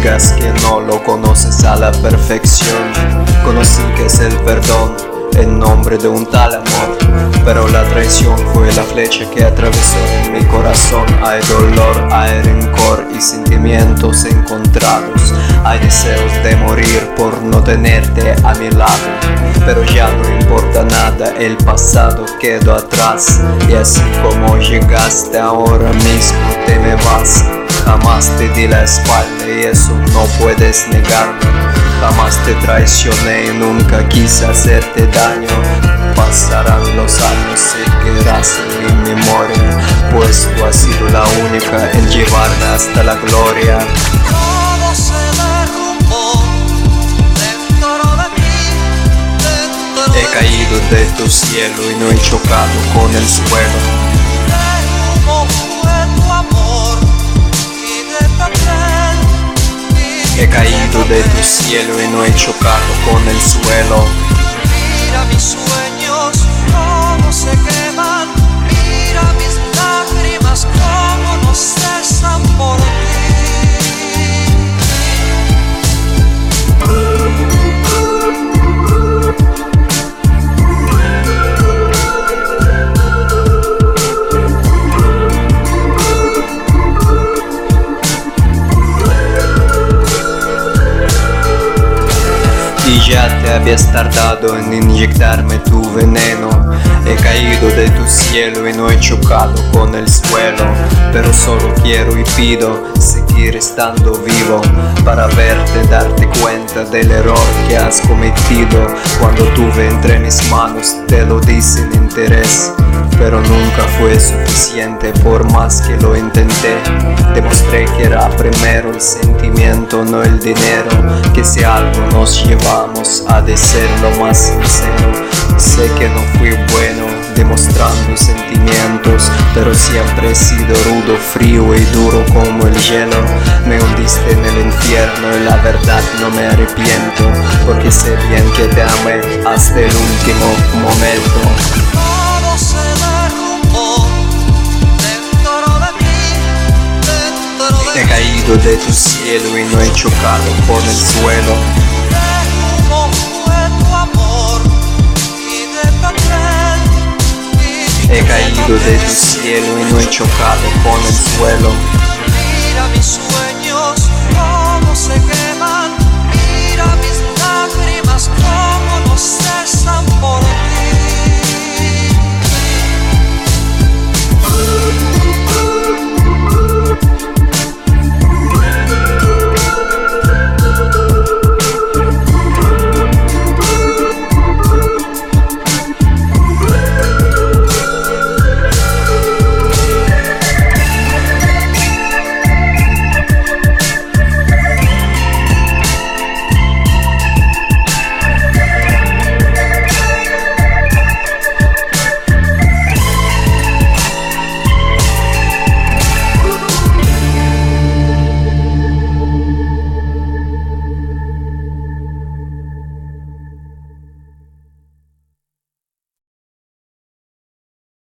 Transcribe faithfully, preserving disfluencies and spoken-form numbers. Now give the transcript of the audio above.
digas que no lo conoces a la perfección. Conocí que es el perdón en nombre de un tal amor, pero la traición fue la flecha que atravesó en mi corazón. Hay dolor, hay rencor y sentimientos encontrados. Hay deseos de morir por no tenerte a mi lado, pero ya no importa nada, el pasado quedó atrás. Y así como llegaste ahora mismo te me vas. Jamás te di la espalda y eso no puedes negarlo. Jamás te traicioné y nunca quise hacerte daño. Pasarán los años, seguirás en mi memoria, pues tú has sido la única en llevarme hasta la gloria. Todo se derrumbó dentro de mí, dentro He caído de tu cielo y no he chocado con el suelo. de humo fue tu amor y de papel. He caído de tu cielo y no he chocado con el suelo. Mira mis sueños cómo se queman, mira mis lágrimas cómo no cesan por ti. Y ya te habías tardado en inyectarme tu veneno. He caído de tu cielo y no he chocado con el suelo, pero solo quiero y pido seguir estando vivo para verte, darte cuenta del error que has cometido. Cuando tuve entre mis manos te lo di sin interés, pero nunca fue suficiente por más que lo intenté. Demostré que era primero el sentimiento, no el dinero, que si algo nos llevamos ha de ser lo más sincero. Sé que no fui bueno demostrando sentimientos, pero siempre he sido rudo, frío y duro como el hielo. Me hundiste en el infierno y la verdad no me arrepiento, porque sé bien que te amé hasta el último momento. todo se derrumbó dentro de mí, dentro de He caído de tu cielo y no he chocado con el suelo. de humo fue tu amor y de papel. Y He caído de tu cielo y no he chocado con el suelo.